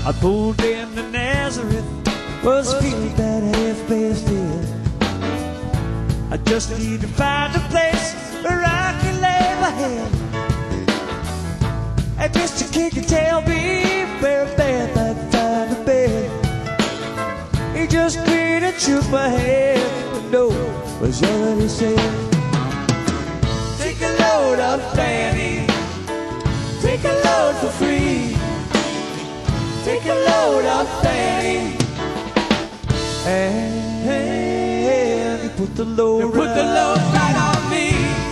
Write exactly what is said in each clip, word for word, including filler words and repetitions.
I pulled into Nazareth, was feeling bad, half-past dead. I just need to find a place where I can lay my head. Hey, Mister King, can tell me where a bad man find a bed. He just grinned and shook my head. No, was all that he said. Take a load of Fanny, take a load for free. Take a load of Fanny, and you put the load, you put right the load right on me.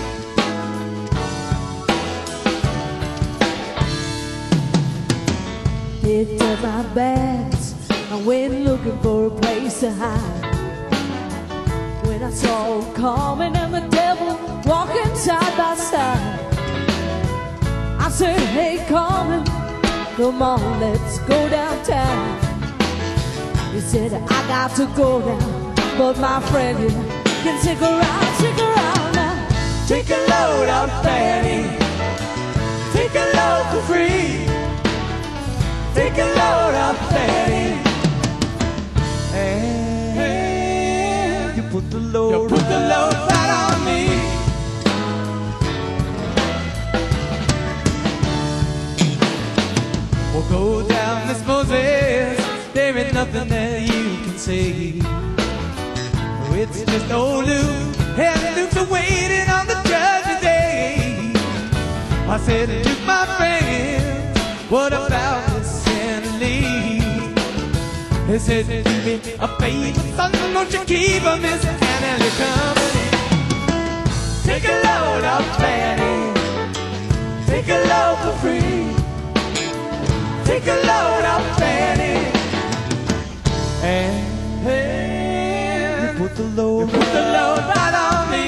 Picked up my bags, I went looking for a place to hide. When I saw Carmen and the devil walking side by side, I said, hey Carmen, come on, let's go downtown. He said, I got to go now, but my friend here can stick around, stick around now. Take a load of Fanny, take a load for free. Take a load of Fanny, and you put the load, you put the load right on me. We'll go down this Moses, there ain't nothing that you can say. Oh, it's just old Luke, and Luke's waiting on the judgment day. I said, Luke, my friend, what about this Annalie? He said, do me a favor, son, won't you keep a Miss Annalie company? Take a load of Fanny, take a load for free. Take a load of Fanny, and, and you put the load, you put the load right on me.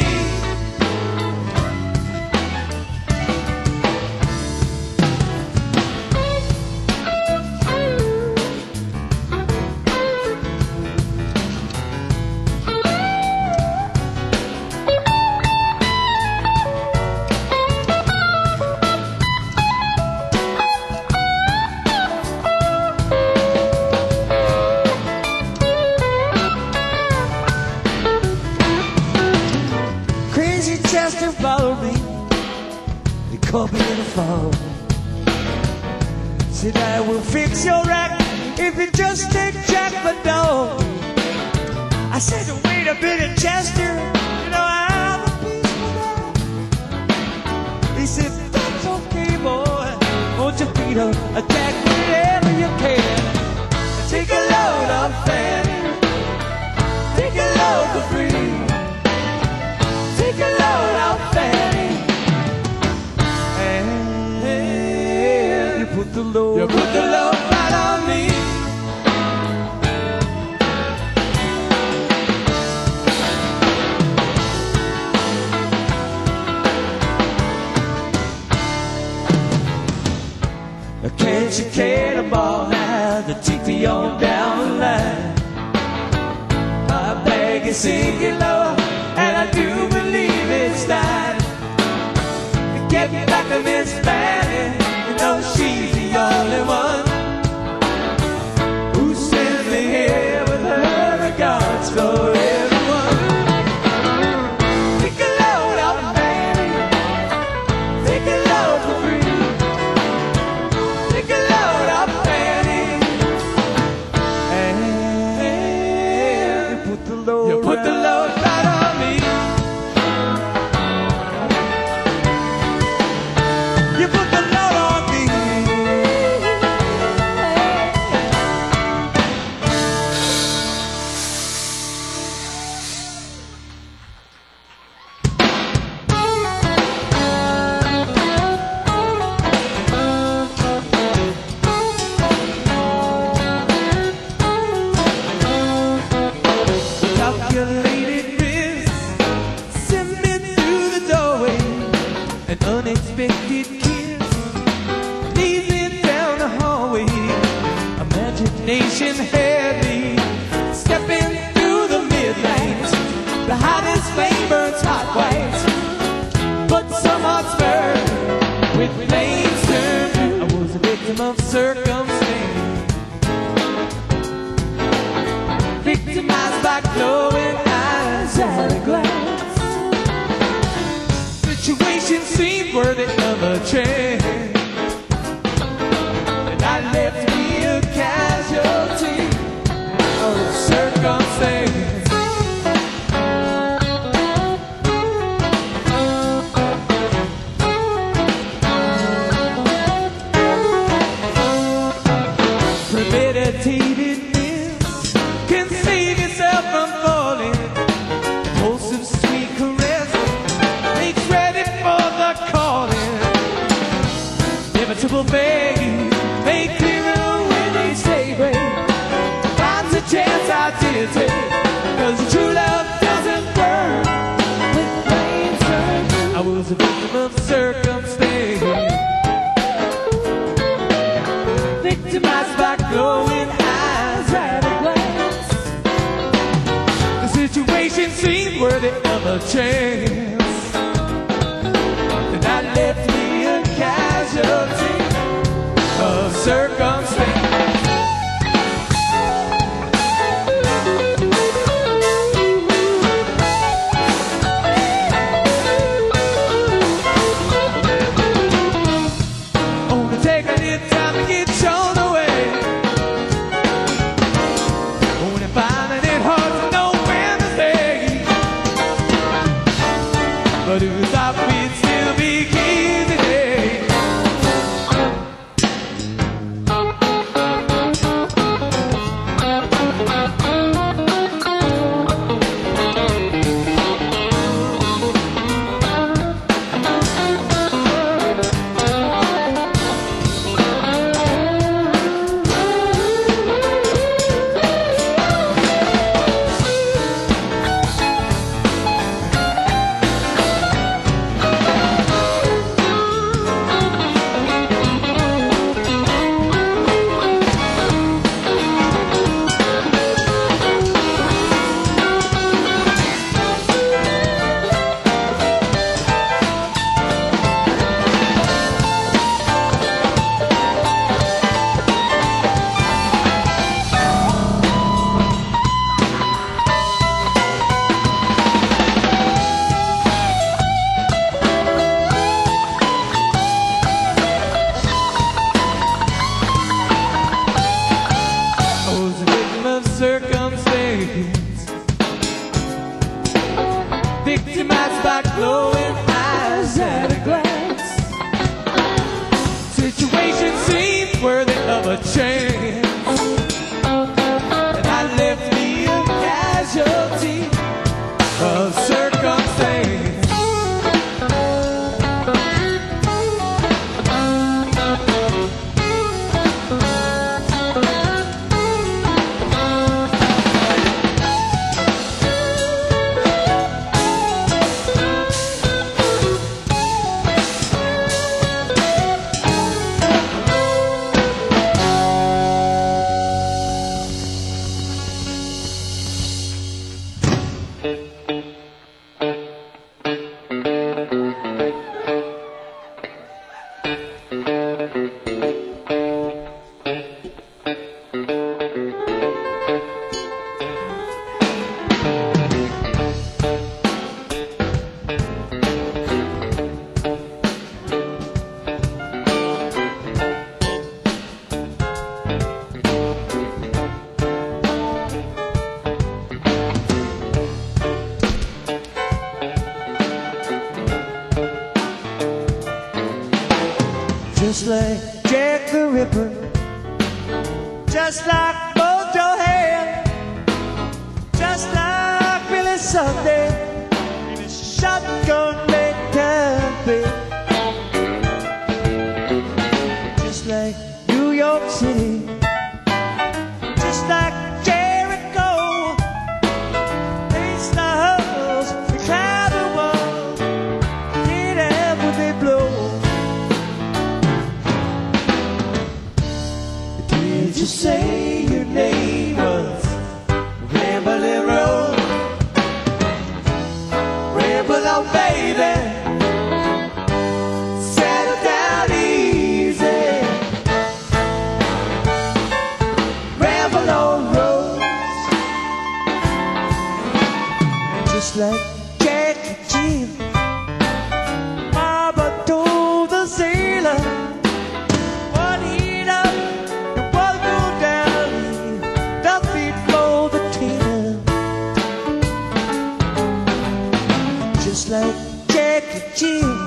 Chester followed me, he caught me in the fall. Said, I will fix your rack if you just take Jack my dog. I said, wait a minute, Chester, you know I'm a peaceful guy. He said, that's okay, boy, won't you beat up a Jack whenever you can. Take a load of Fanny, take a load for free. Take a load of Fanny, and you put the load, you put the load right on me. Can't you cannonball now to take me on down the line? My bag is sinking low, and I do believe it's time to get back to Miss Fanny. You know she's the only one who sent me here with her regards for everyone. Take a load of Fanny, take a load for free. Take a load of Fanny, and you put the load, you put the load right on me. You put the load on me. Calculated risk sent me through the doorway. An unexpected kiss leads me down the hallway. Imagination had me stepping through the midnight. The hottest flame burns hot white, but some hearts burn with flames turned. I was a victim of circumstance. glowing eyes at a glance. Situation seemed worthy of a chance, and I left me a casualty of circumstance. Premeditatedness can save yourself from falling. Impulsive sweet caress makes ready for the calling. Inevitable fate may clearer when they say break. Finds a chance I did take, 'cause true love doesn't burn with flames burn. I was a victim of circumstance, victimized by glowing eyes at a glance. The situation seemed worthy of a chance, and I left me a casualty of circumstance. Only take a little time to get shown the way. Only finding it hard to know when to stay. But who thought we'd still be here today? Circumstance, victimized by glowing eyes at a glance. Situation seemed worthy of a chance, and I left me a casualty of circumstance. Just like Jack the Ripper, just like Mojo Hand, just like Billy Sunday, in a shotgun mentality. Just like New York City, just like Jericho, they stars, they cloud the world, did ever they blow. Did you say your name was Ramblin' Road? Ramble on, baby, settle down easy. Ramble on, Rose, just like Jack and Jill. Mama told the sailor, one heat up and one go down, the feet blow the tail. Just like Jack and Jill,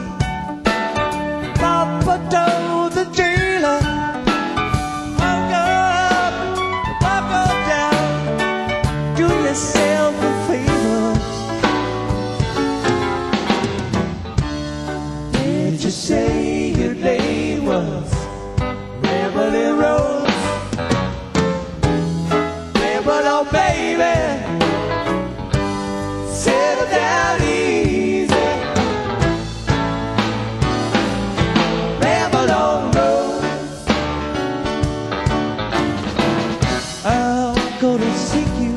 Papa told the jailer, walk up, walk on down, do yourself a favor. Did you say your name was Beverly Rose? Ramble on, baby, settle down easy. Ramble on, Rose. I'll go to see you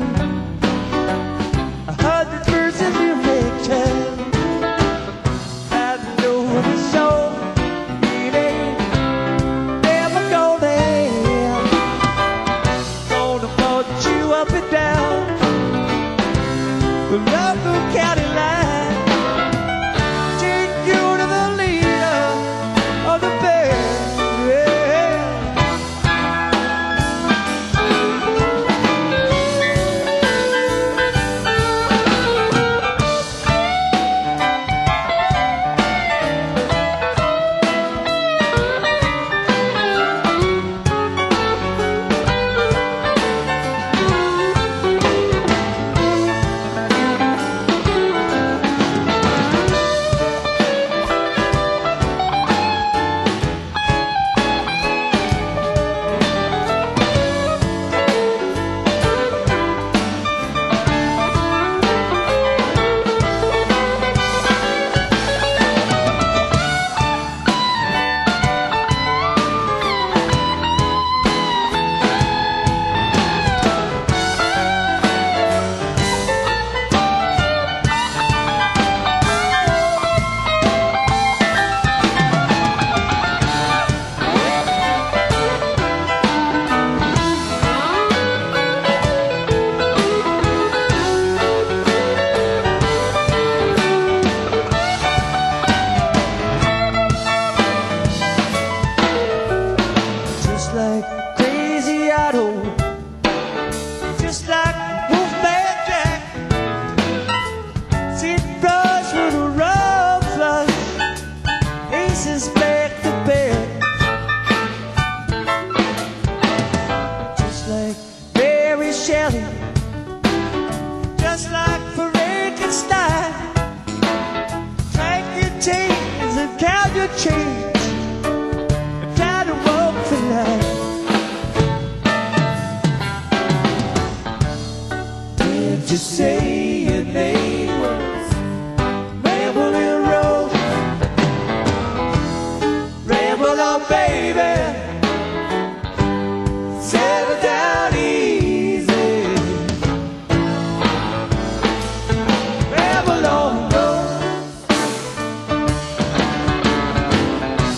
a hundred verses you make time. I know the show it ain't never gonna end. Gonna put you up and down the local county line. Take you to the leader of the band. Yeah. Just like Crazy Otto, just like Wolfman Jack, Sid Brush with a rum flush, aces back to back. Just like Mary Shelley, just like Frankenstein, crank your chains and count your change. Try to walk the line. Did you say your name was Beverly Rose? Ramble on, baby, settle down easy. Ramble on, Rose.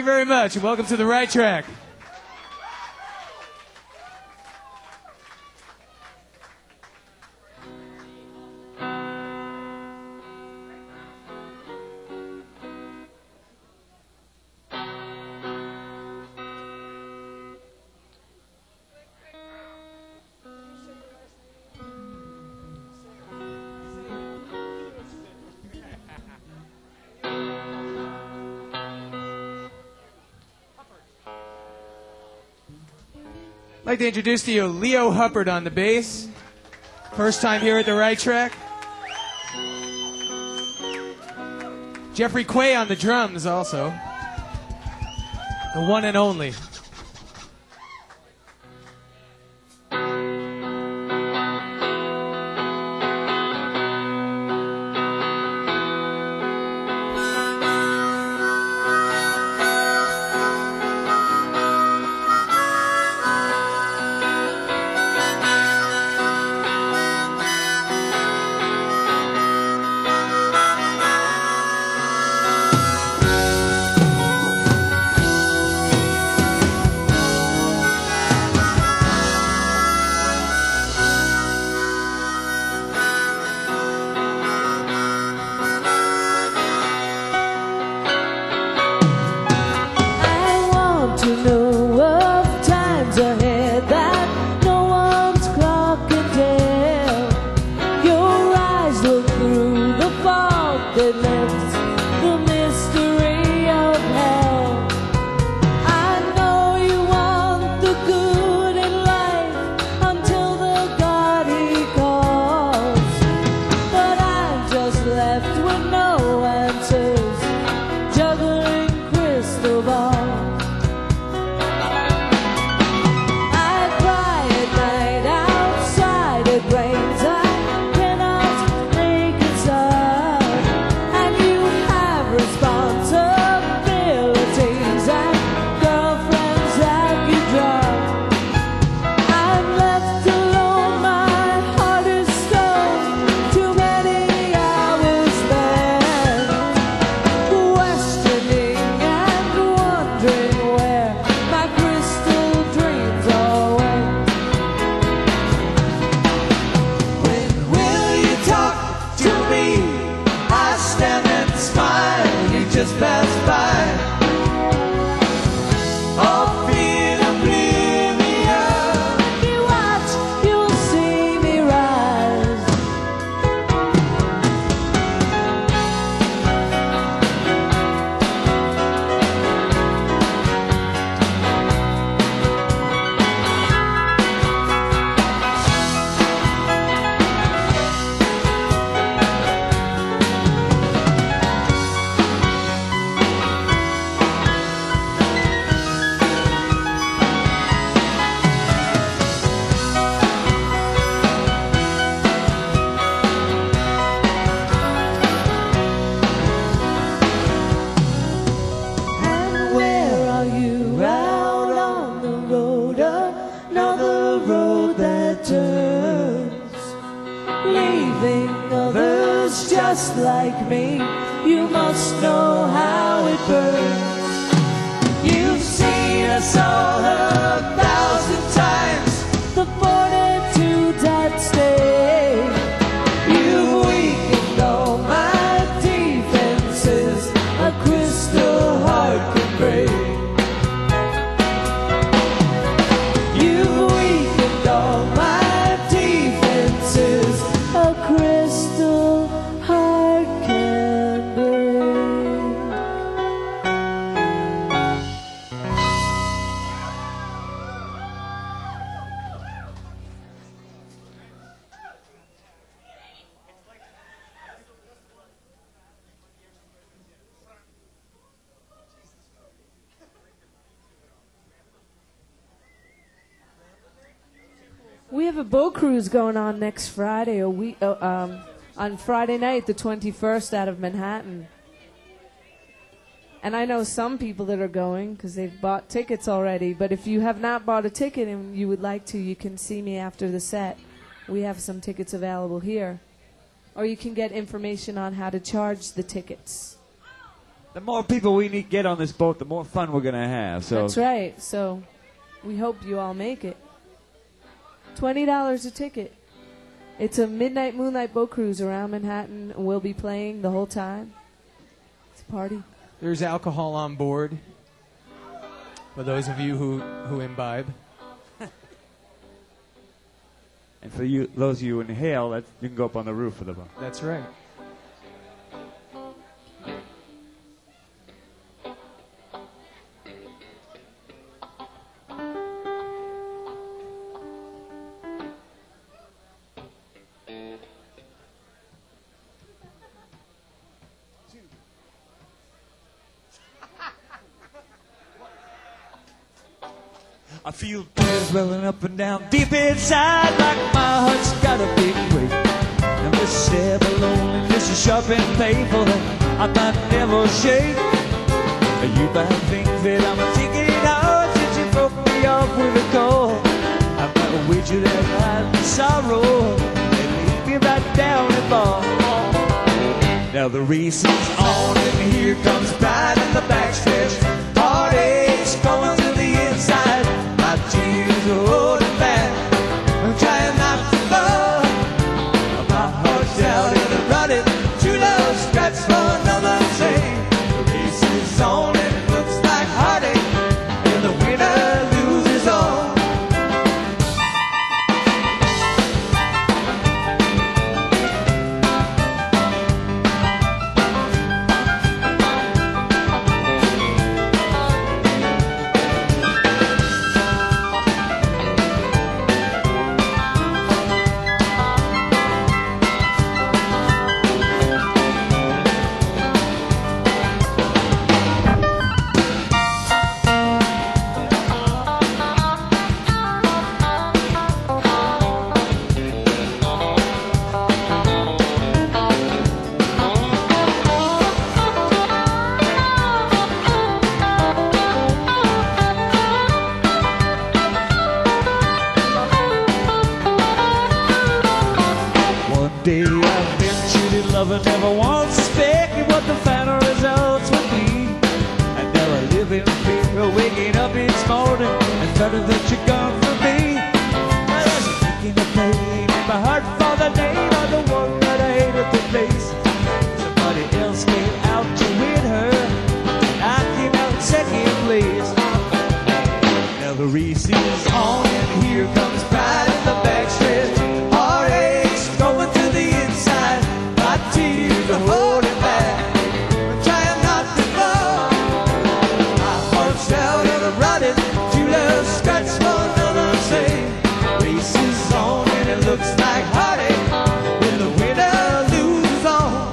very much, and welcome to the Right Track. I'd like to introduce to you Leo Huppert on the bass. First time here at the Right Track. Jeffrey Quay on the drums also. The one and only. Like me, you must know how it burns. You've seen us all a thousand times, the fortitude at stake. You weakened all my defenses, a crystal heart can break. You weakened all my defenses, a crystal heart can break. We have a boat cruise going on next Friday, a week, uh, um, on Friday night, the twenty-first, out of Manhattan. And I know some people that are going because they've bought tickets already. But if you have not bought a ticket and you would like to, you can see me after the set. We have some tickets available here. Or you can get information on how to charge the tickets. the more people we need get on this boat, the more fun we're gonna have. So that's right. So we hope you all make it. Twenty dollars a ticket. It's a midnight moonlight boat cruise around Manhattan, and we'll be playing the whole time. It's a party. There's alcohol on board for those of you who, who imbibe. And for you, those of you who inhale, that, you can go up on the roof of the boat. That's right. I feel tears welling up and down deep inside, like my heart's got a big weight. And this step of loneliness is sharp and painful that I might never shake. You might think that I'm taking it hard since you broke me off with a call. I'm gonna wager that I'd be sorrow and leave me right down and fall. Now the race is on and here comes pride in the backstretch. Heartaches going to the inside. My tears are holding back. I'm trying not to fall. My heart's out in the running. True love scratch for another thing. The race is on and it looks like heartache. And the winner loses all. Day I've been cheated, lover never once suspected what the final results would be. And now I live in fear of waking up each morning and finding that you're gone from me. Now there's a aching of pain in my heart for the name of the one that I hate at the place. Somebody else came out to win her, and I came out in second place. Now the race is on and here comes pride in the backstretch. Heartaches going to the inside. My tears are holding back. I'm trying not to fall. My heart's out and I'm running. True love scratch for another thing. Race is on and it looks like heartache. And the winner loses all.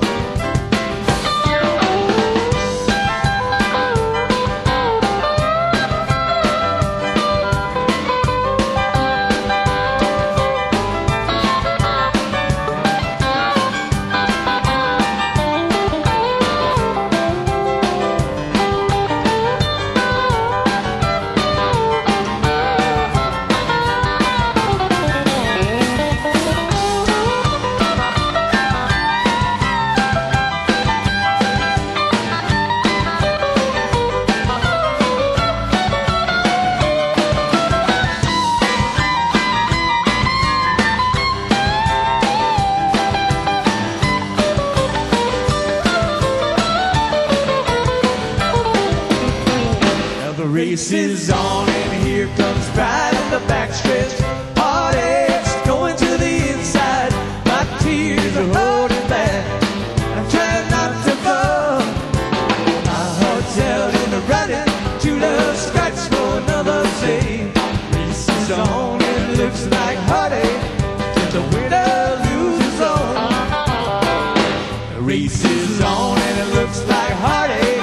The race is on and here comes pride in the backstretch. Heartaches going to the inside. My tears are holding back. I'm trying not to fall. My heart's out in the running. True love scratch for another thing. Race is on and it looks like heartache. And the winner loses all. The race is on and it looks like heartache.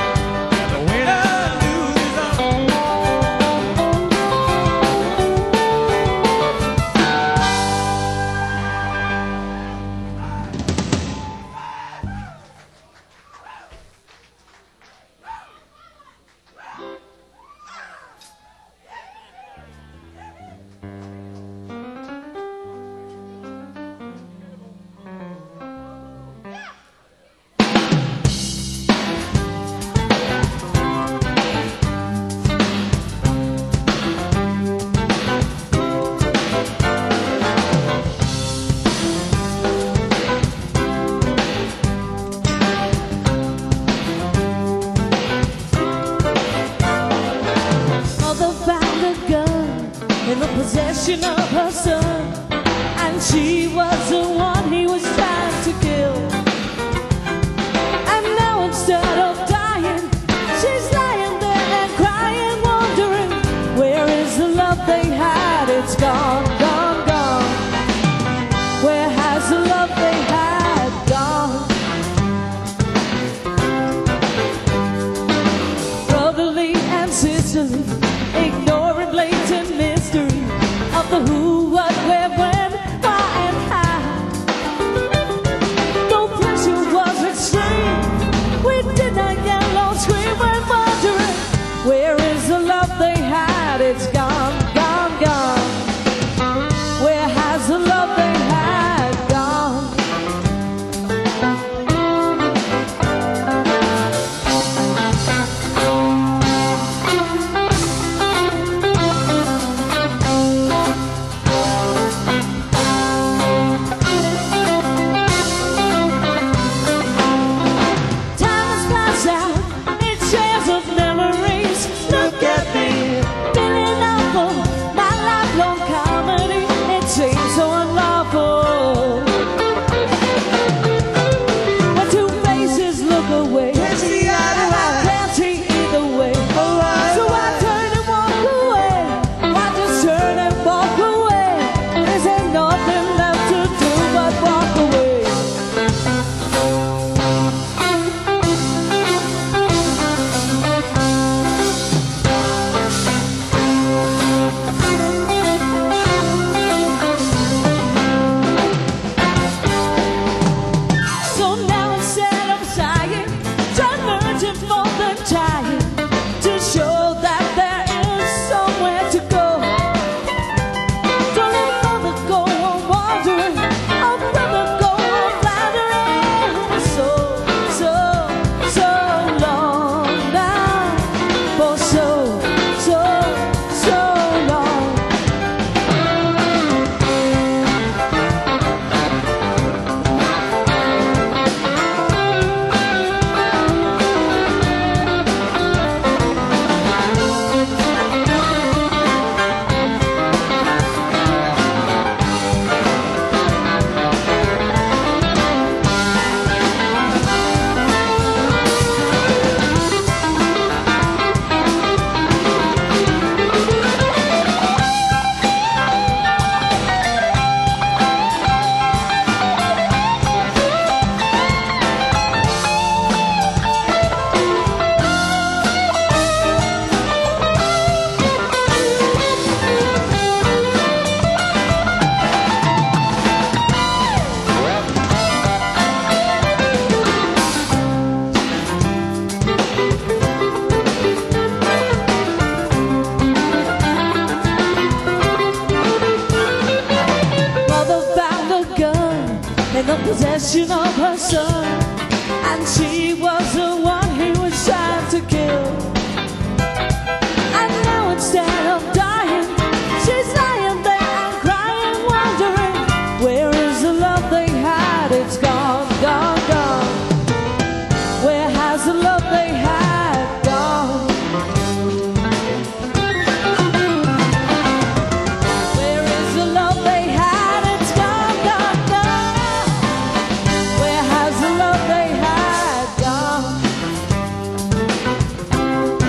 possession of her son, and she was the one he was trying to kill. And now instead of dying, she's lying there and crying, wondering, where is the love they had? It's gone, gone, gone. Where has the love they had gone? Brotherly and sisterly, ignoring blatant mystery of the who, what, where, when, why, and how. No pressure was extreme. We did not get lost, we were wondering, where is the love they had? It's gone, gone, gone. Where has the love they had gone? Time has passed out, it shares of memories. Look at me, feeling awful, my lifelong comedy. It seems so unlawful. When two faces look away, Can't see eye to eye. can't see either way. Oh, I, So I turn and walk away. I just turn and walk away. There's ain't nothing left to do but walk away. So now instead of sighing, try searching for the time to show that there is somewhere to go. Don't let mother go on wandering, oh brother go on floundering. So, so, so long now, for so, so, so long. Mother found a gun in the possession of her son, and she was the one he was trying to kill. And now instead of dying, she's lying there and crying, wondering, where is the love they had? It's gone, gone, gone. Where has the love they had gone? Where is the love they had? It's gone, gone, gone. Where has the love they had gone?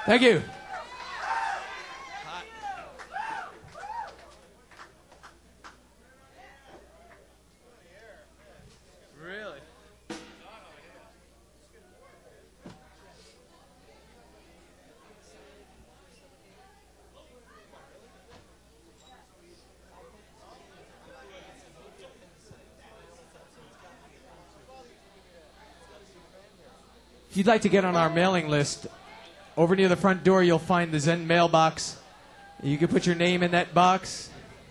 Thank you. Really? If you'd like to get on our mailing list, over near the front door you'll find the Zen mailbox. You can put your name in that box.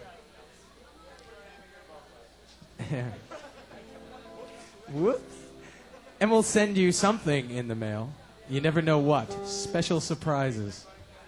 Whoops. And we'll send you something in the mail. You never know what. Special surprises.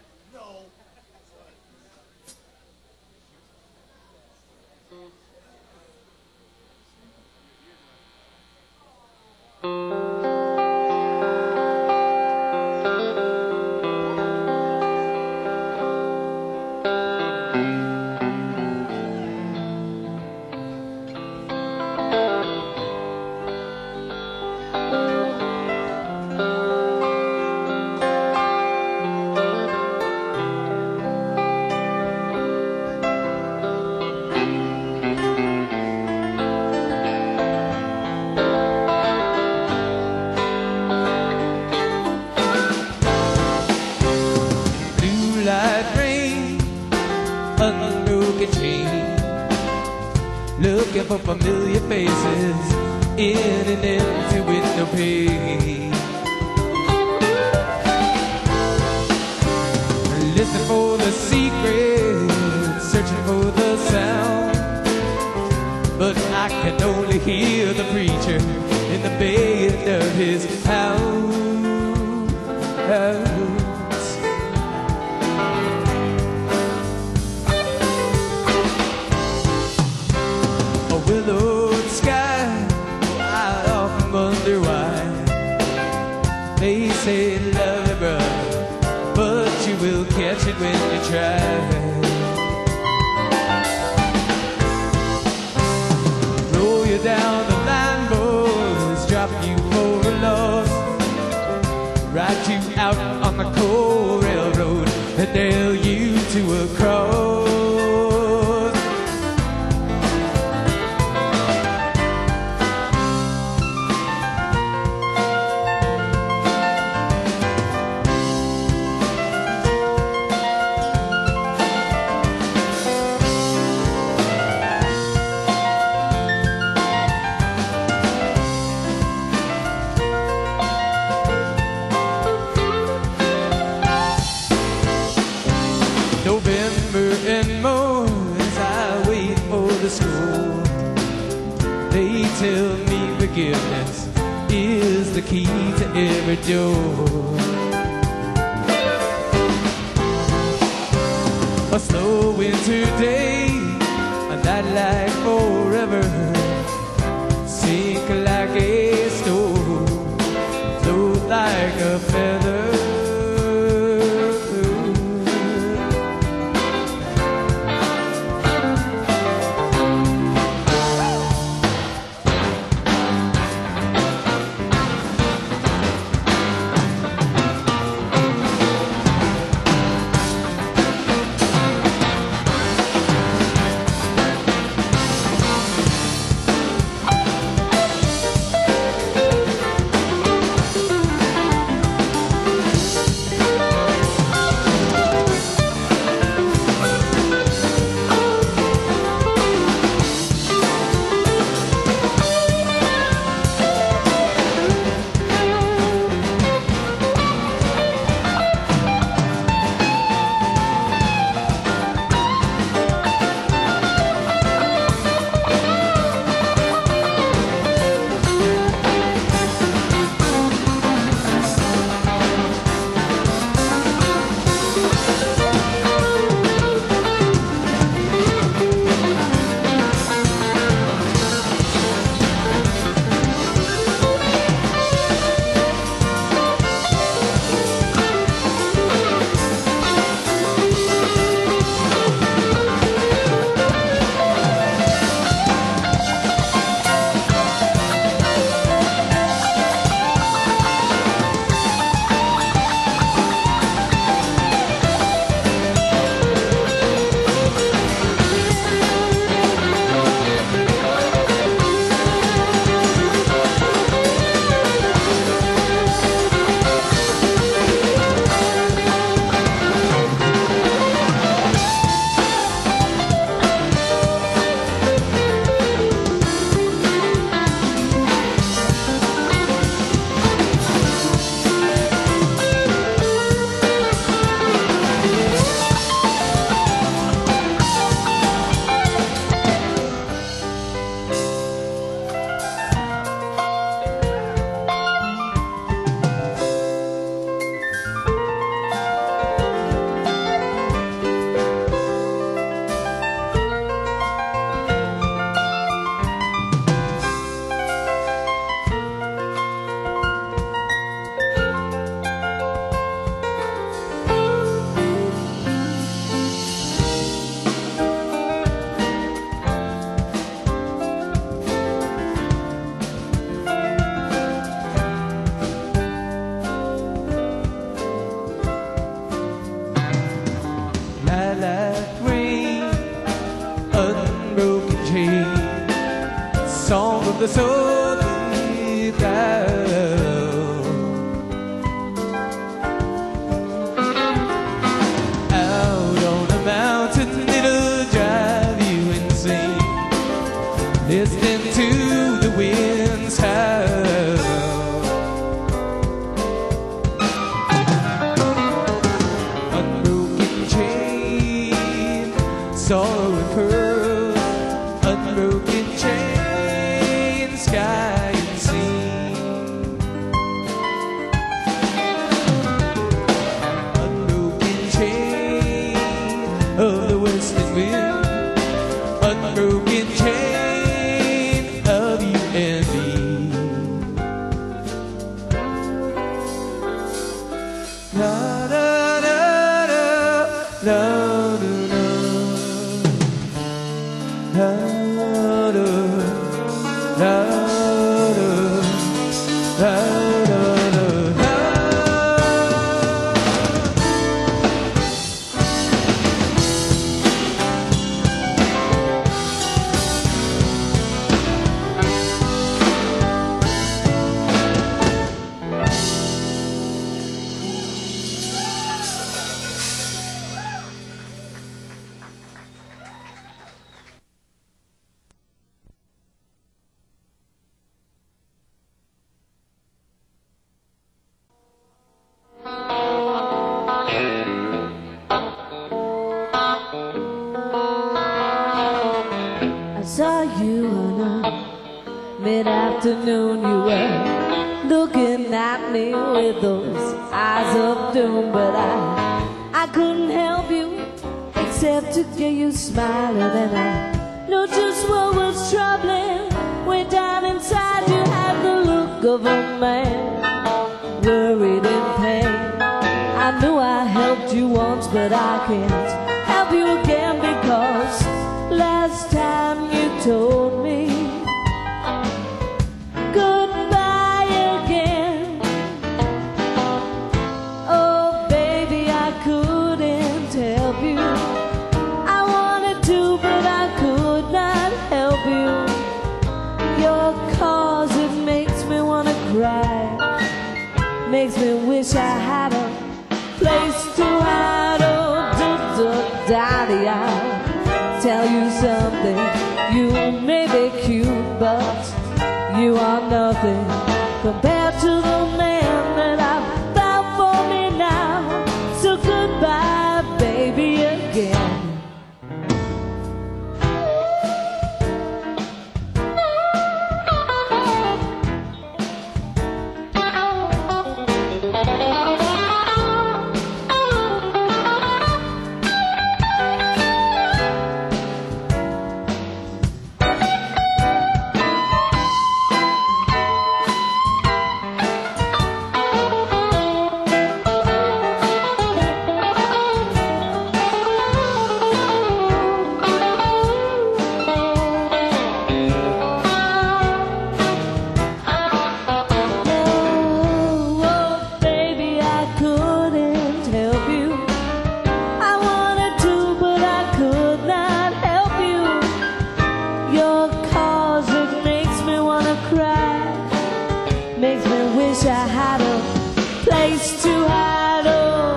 Looking for familiar faces in an empty window pane. Listen for the secret, searching for the sound. But I can only hear the preacher in the band of his house. Willowed sky, I often wonder why they say love you, brother, but you will catch it when you try. Roll you down the line, boys, drop you for a loss, ride you out on the cold railroad and nail you to a cross. November and more as I wait for the school. They tell me forgiveness is the key to every door. A slow winter day, a night like forever, sink like a stone, float like a feather. the soul without. Out on a mountain, it'll drive you insane, listening to the winds howl. Unbroken chain, sorrow and pearl, unbroken chain, sky and sea. Unbroken chain of the western wind, unbroken chain of you and me. La da da da, la da da, la da, la da, la da da, la. I saw you on a mid-afternoon. You were looking at me with those eyes of doom, but I, I couldn't help you except to hear you smiling, and I knew just what was troubling. Way down inside, you had the look of a man worried in pain. I knew I helped you once, but I can't help you again, because last time you told me goodbye again. Oh baby, I couldn't help you. I wanted to, but I could not help you. Your cause, it makes me wanna cry, makes me wish I had a place to hide. Oh, do, do, daddy, I'll tell you something. You may be cute, but you are nothing compared to the man that I've found for me now. So goodbye, baby, again. Makes me wish I had a place to hide. Oh,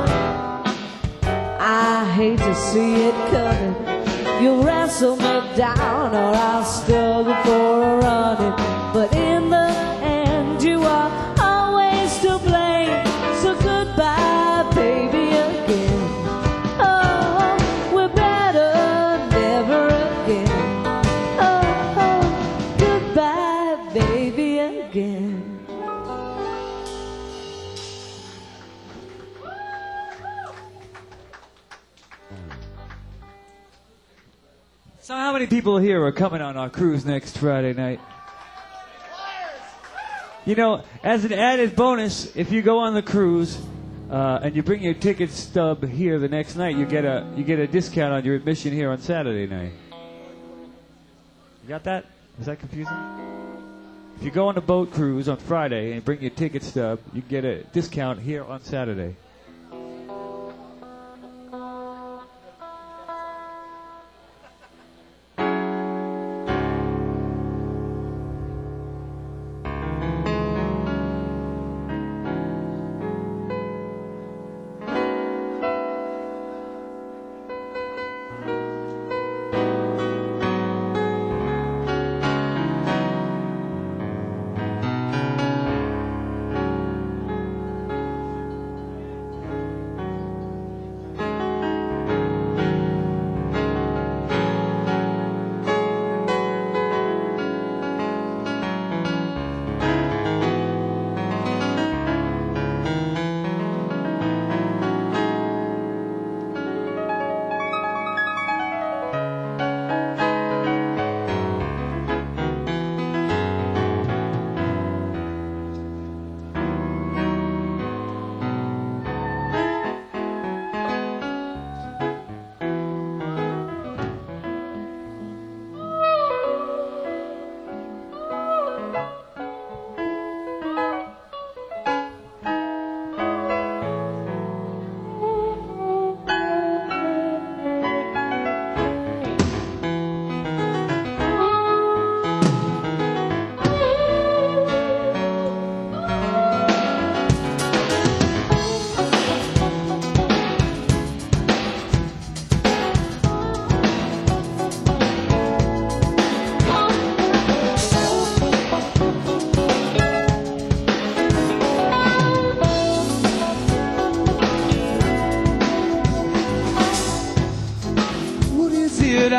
I hate to see it coming. You wrestle me down, or I'll struggle for a running. But in the end, you are always to blame. So goodbye, baby, again. Oh, we're better never again. Oh, oh, goodbye, baby, again. So how many people here are coming on our cruise next Friday night? You know, as an added bonus, if you go on the cruise uh, and you bring your ticket stub here the next night, you get a you get a discount on your admission here on Saturday night. You got that? Is that confusing? If you go on a boat cruise on Friday and bring your ticket stub, you get a discount here on Saturday.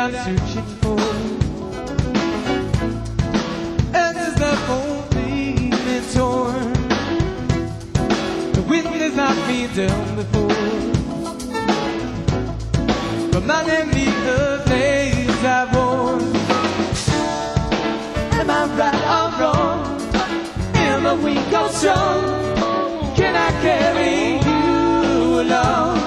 I'm searching for. Answers left only been torn. The wind has knocked me down before. Reminding me of days I've worn. Am I right or wrong? Am I weak or strong? Can I carry you along?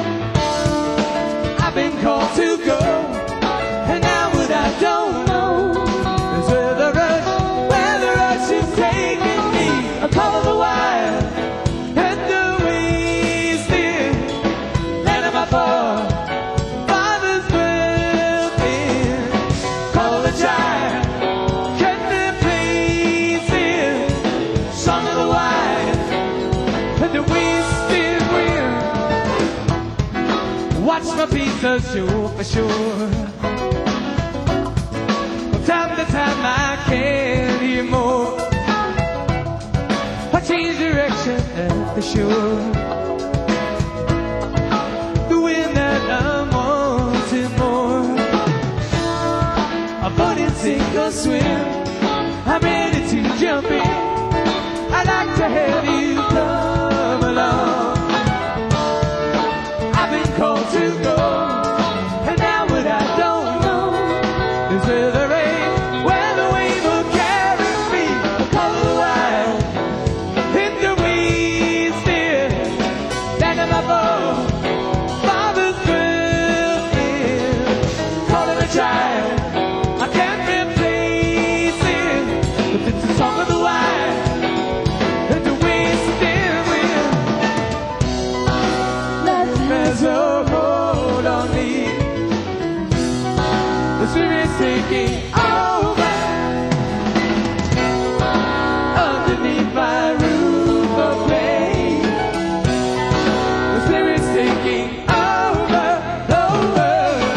I've been called to go, and now what I don't know is where the rush, where the rush is taking me. I call the wild, and the wasted land of my father. Father's broken. Call the child, can be pleasing. Song of the wild, and the wasted wind. Watch my piece of shore for sure. From time to time I can't hear more. I change direction at the shore. The wind that I'm wanting more. A boat and sink or swim. I'm ready to jump in. I'd like to have you come along. I've been called to go, and now what I don't know is where the rain, where the wave will carry me. Call the wild, hit the weeds, still down in my boat. Father's broken. Calling a child, I can't replace it, but it's the song of the wild and the wasted wind. There's a hold on me. The spirit's taking over underneath my roof of clay. The spirit's taking over, over.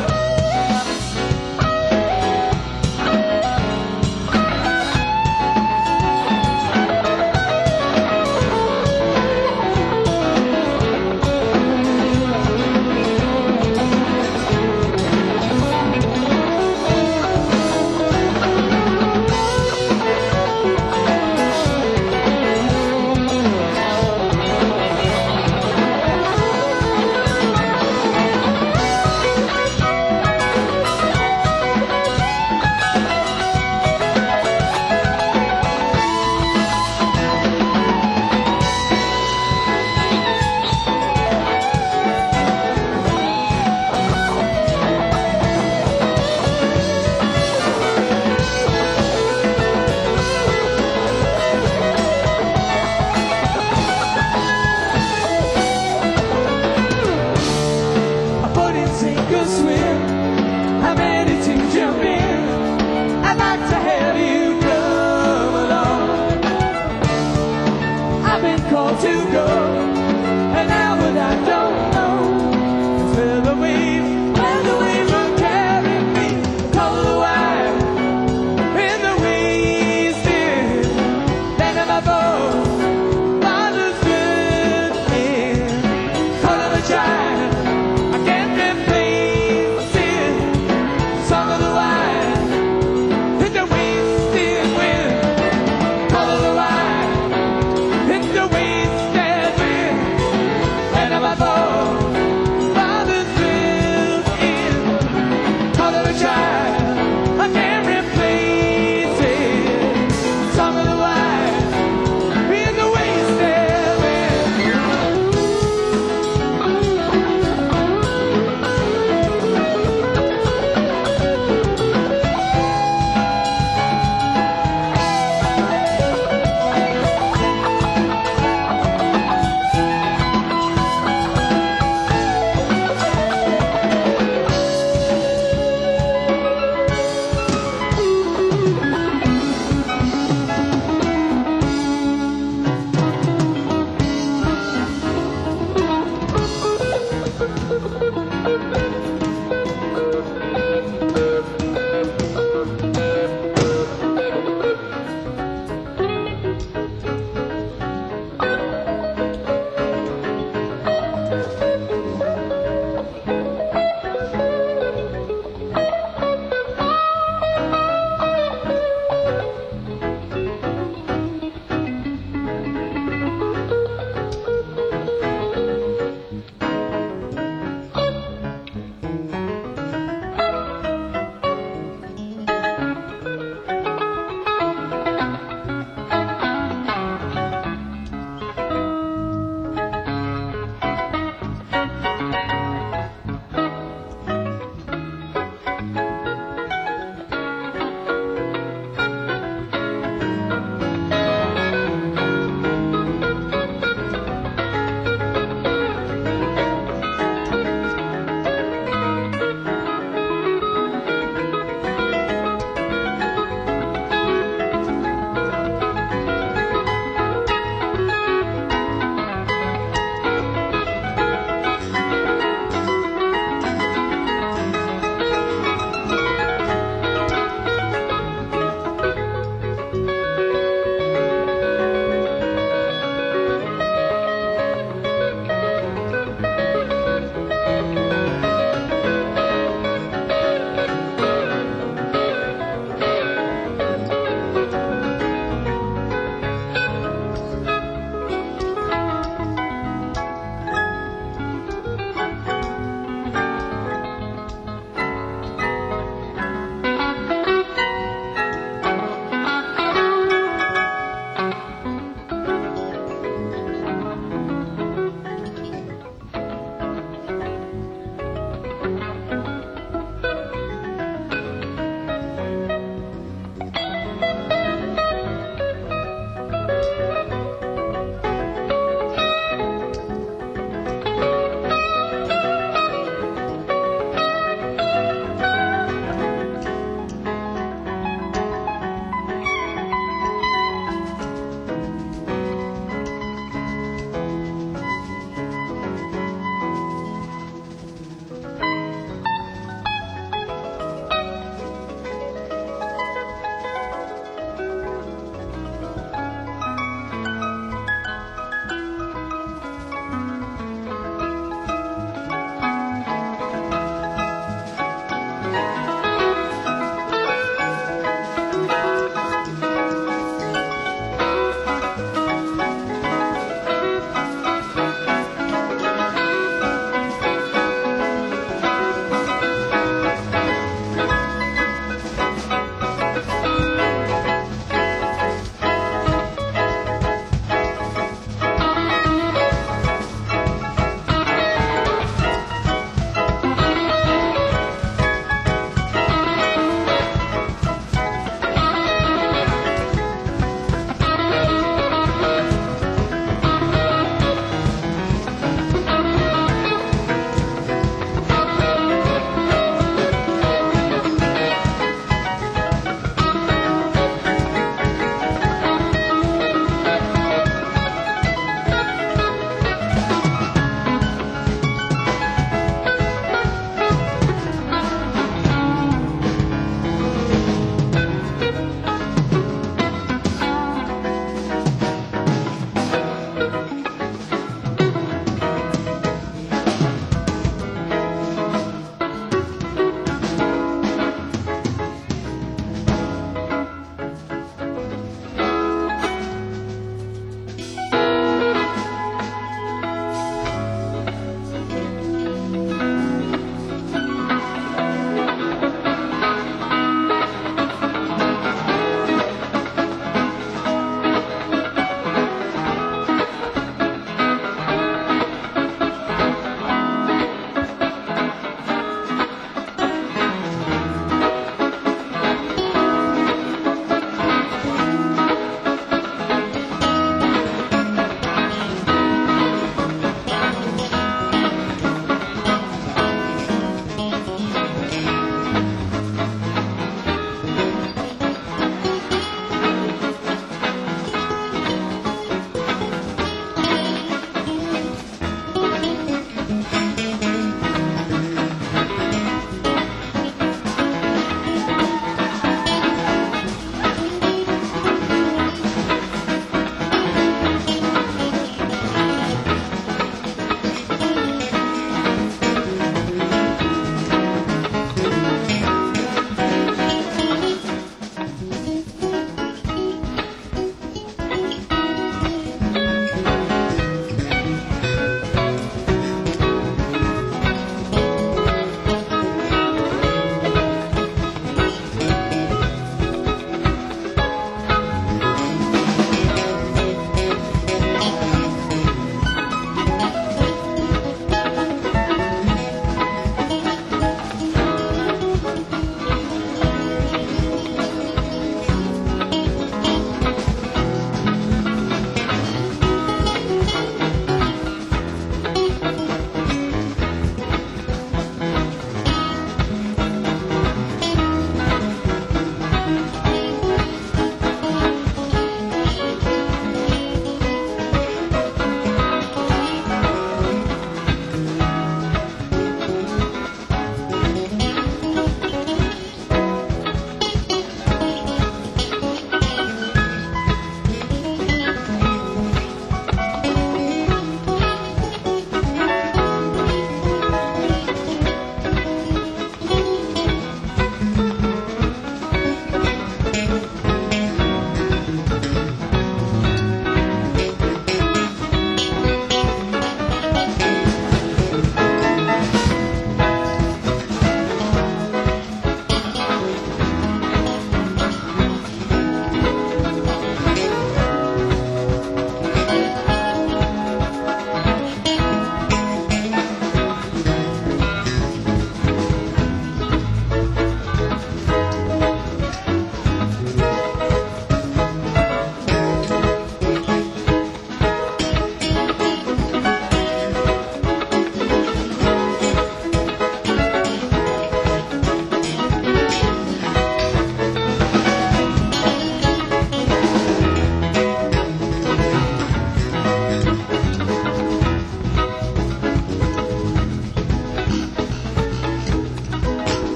A boat and sink or swim. I'm ready to jump in. I'd like to have you come along. I've been called to go, and now what I don't know is where the wave, where the wave will carry me. Call the wild, in the wasted land of my boat. Father's broken. Calling a child, I can't replace it. Song of the wild, in the wasted wind. Call the wild, in the wasted wind. Land of my boat. Father's broken. Call a child, I can't replace it. Song of the wild, in the wasted wind.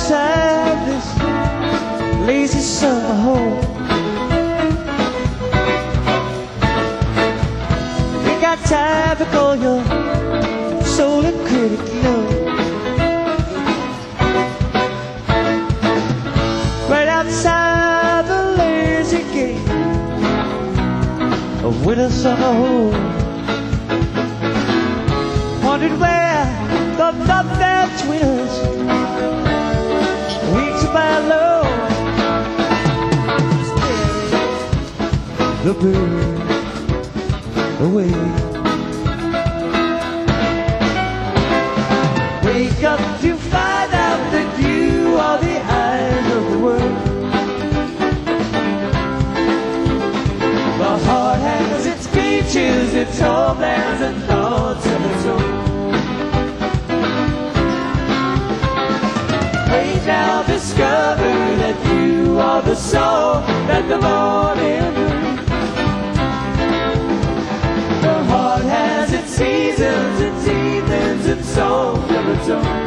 outside this lazy summer home. Ain't got time to call your soul and critic love. Right outside the lazy gate of winter summer home. Wondered where the love-felt twitters weeks by low. The bird away. Wake up to find out that you are the eyes of the world. The heart has its beaches, its homelands and thoughts of its own. Now discover that you are the soul that the morning brings. The heart has its seasons, its evenings, its songs of its own.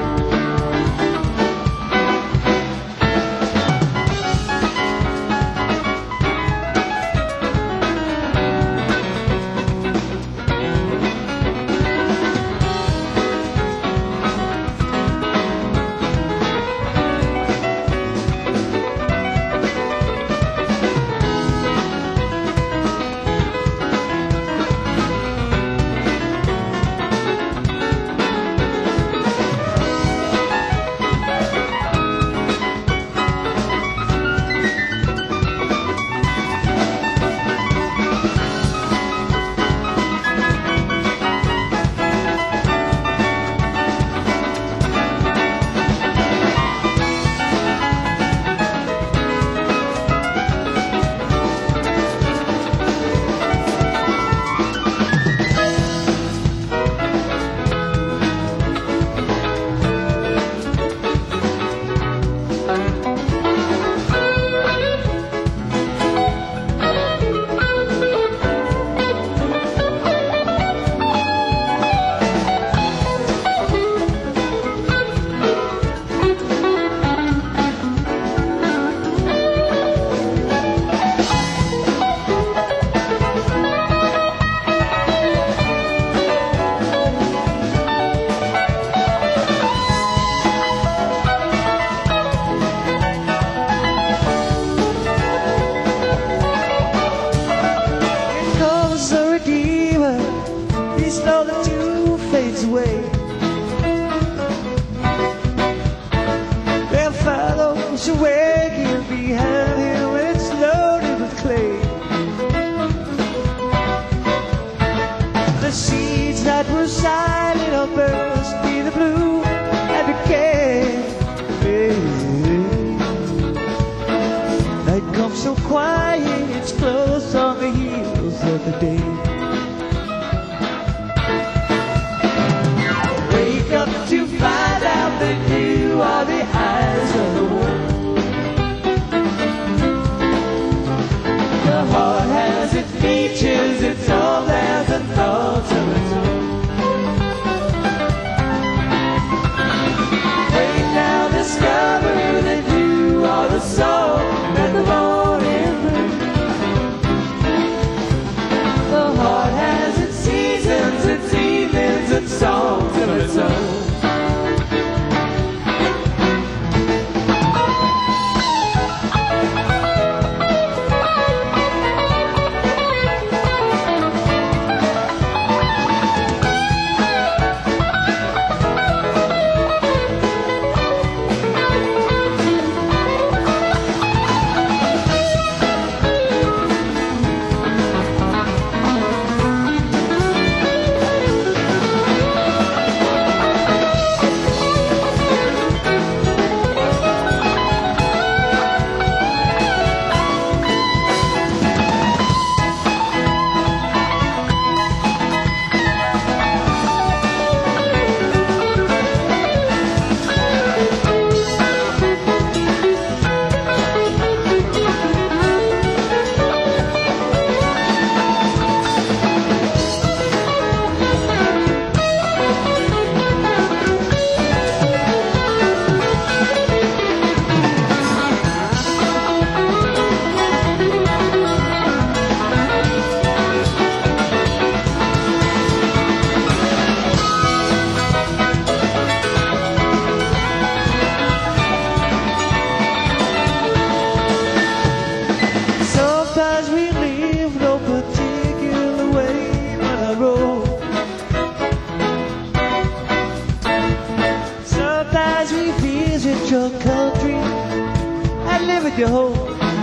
The at your country and live at your home.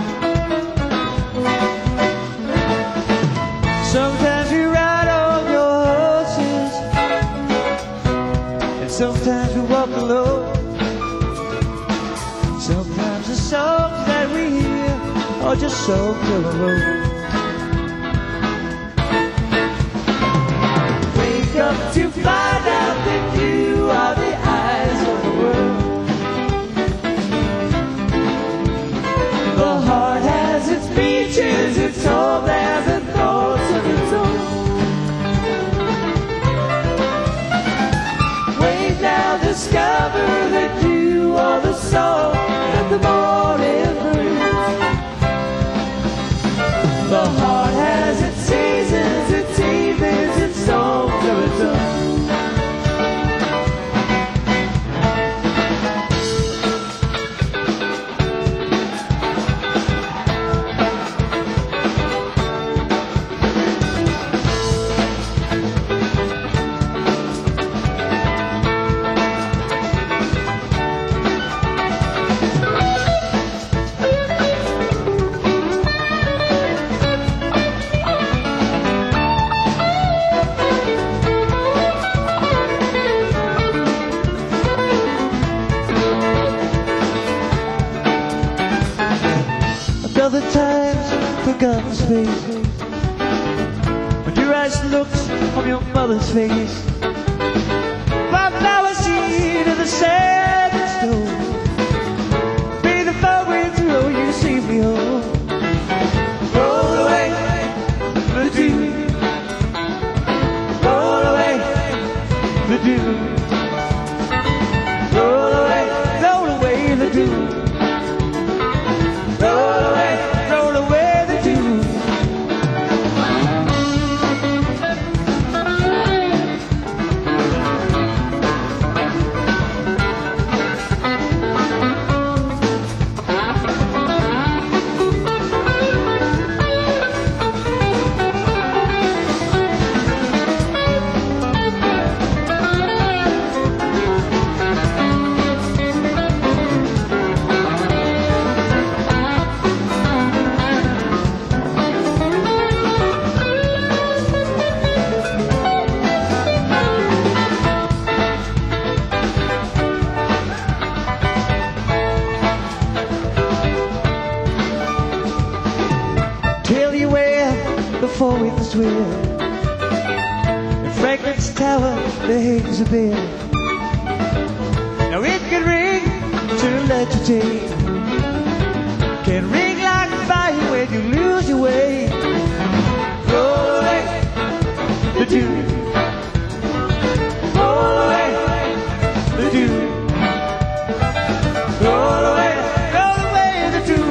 Sometimes we ride on your horses, and sometimes we walk alone. Sometimes the songs that we hear are just songs of our own. Wake up to find out that you are the eyes of the world. The heart has its beaches, its home has its thoughts of its own. Wait now, discover that you are the song that the morning brings. The heart has its seasons, its evenings, its songs of its own. Other times, forgotten space, when your eyes looked on your mother's face. But now I see to the sad stone. Be the far way through, you see me home. Roll away the dew. Roll away the dew. Roll away, roll away the dew. Roll away, roll away the dew. Tell you where the four winds swell. In Franklin's Tower there hangs a bell. Now it can ring to let you take. Can ring like fire when you lose your way. Roll away the dew. Roll away the dew. Roll away, roll away the dew.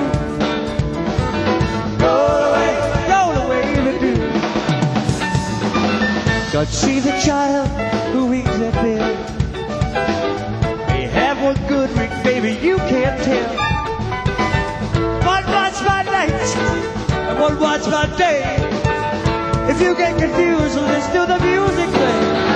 God, see the child who rings that bell. May have one good ring, baby, you can't tell. One watch my night, and one watch my day. If you get confused, listen to the music play.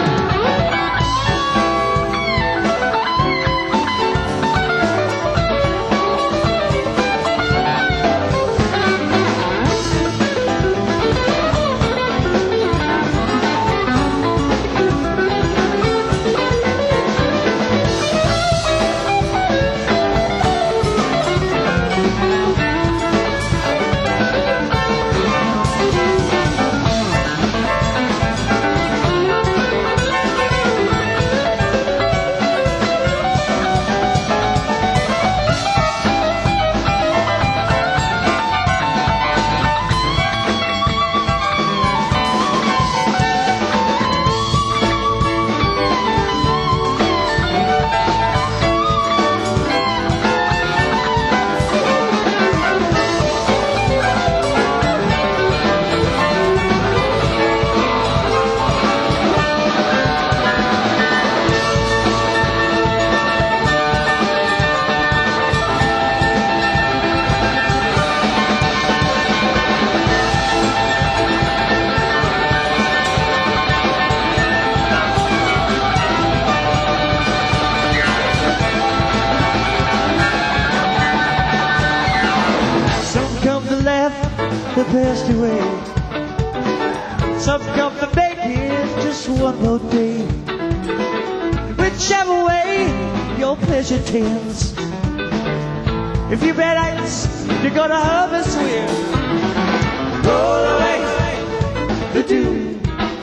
passed away. Some come to make it just one more day. Whichever way your pleasure tends, if you bet ice, you're gonna harvest with. Roll away the dew.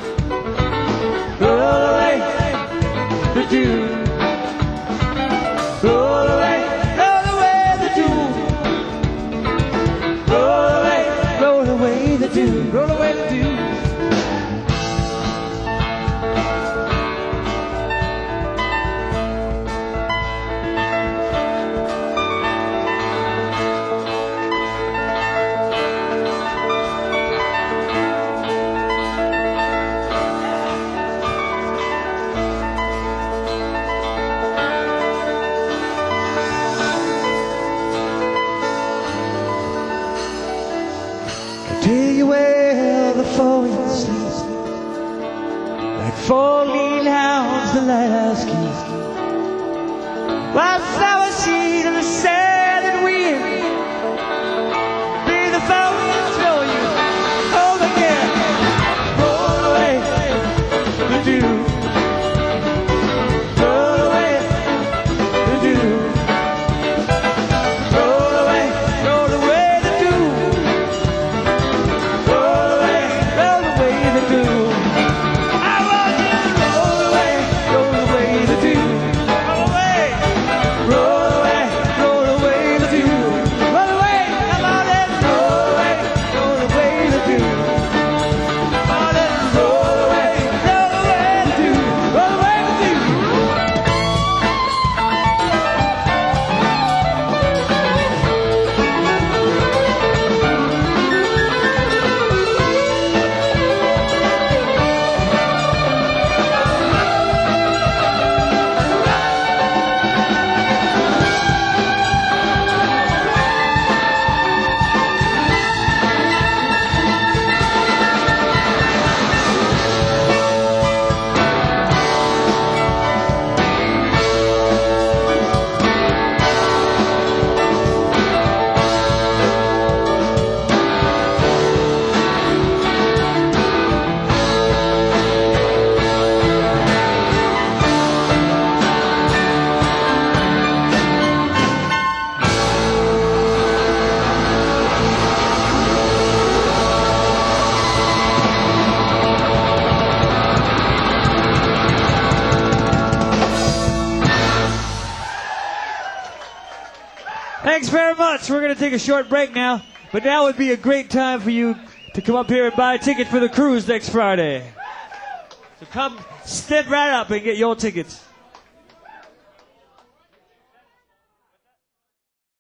Roll away the dew. Roll away, roll away the dew. Roll away, roll away the dew. Roll away the dew. Tell you where the four winds sleep, like four lean hounds the lighthouse keeps, while flower seed of the sad and wind, be the four winds blow you home again. Roll away the dew. Roll away the dew. Roll away, roll away the dew. Roll away, roll away the dew. I want you to roll away, roll away the dew. Roll away, roll away, roll away the dew. Roll away, come on and roll away, roll away the dew. Come on and roll away, roll away the dew. Roll away the dew. Thanks very much. We're going to take a short break now, but now would be a great time for you to come up here and buy a ticket for the cruise next Friday. So come, step right up and get your tickets.